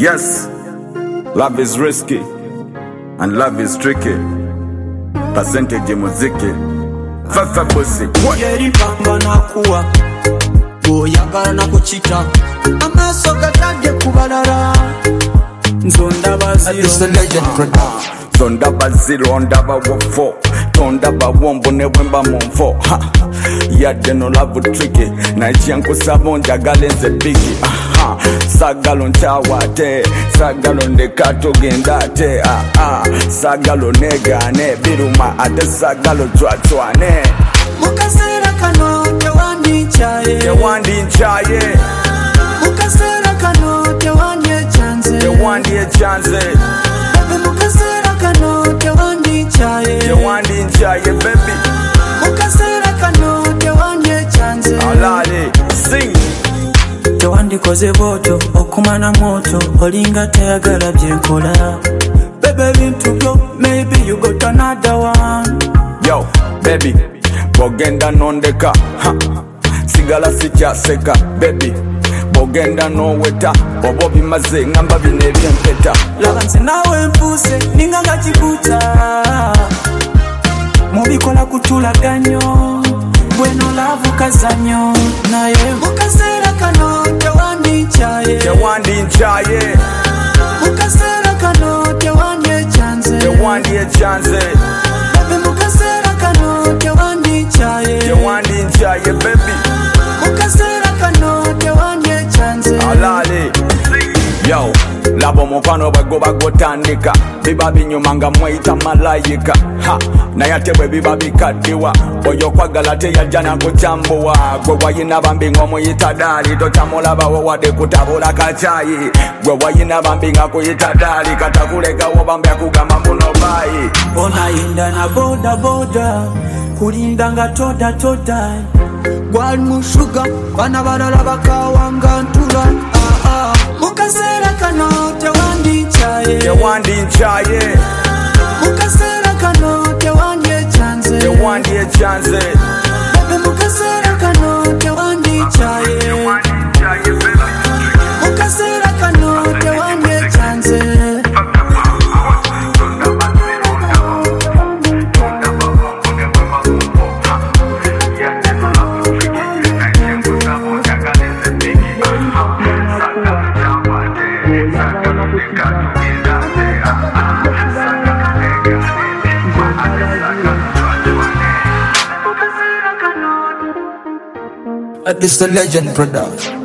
Yes, love is risky and love is tricky. Percentage muziki Fafa bosi Yeri pamba na kuwa Boyagala na kuchita Amaso gatage kubalala Nzonda baziro It's the legend production. Zonda baziro ondaba wofo Tonda ba wombo ne wemba monfo Yade no love tricky Naichianku sabonja galenze bigi Sagalo nchawate Sagalo ndekato gendate Sagalo negane Biruma ate sagalo chwachwane Mukasera kano tewandi nchaye Tewandi nchaye Mukasera kano tewandi echanze Tewandi echanze Mukasera kano tewandi nchaye Tewandi nchaye baby Mukasera kano tewandi echanze Alale sing Tewandi koze boto okumana moto olinga tayagala byenkola Baby bintu byo maybe you got another one Yo baby Bogenda nondeka Sigala sichaseka baby Bogenda no weta Bobo bimaze ngamba binebye mpeta Labanze nawe mpuse ninganga chibuta Mubikola kutula ganyo Bueno lavu kazanyo Naye mukasera kano tewandi nchaye Tewandi nchaye Mukasera kano tewandi echanze Tewandi echanze Baby mukasera kano tewandi nchaye Tewandi nchaye baby Mukasera kano tewandi echanze Alale Yo Labo mufano bagoba gotandika Biba binyuma nga mwaita malayika Nayatebwe biba bikaddiwa Oyo kwagala teyajja kuchambuwa Gwe wayina bambi ng'omuyita dali Totamulabawo wadde kutabula kachayi Gwe wayina bambi nga kuyita dali Katakulekawo bambi akugamba muno bayi Onayinda na boda boda Kulinda nga toda toda Gwali mushuga Bana balala bakawanga ntula Mukasera kano tewandi nchaye Tewandi nchaye Mukasera kano tewandi echanze Tewandi echanze Baby mukasera kano tewandi nchaye Mukasera kano tewandi echanze It's the legend production.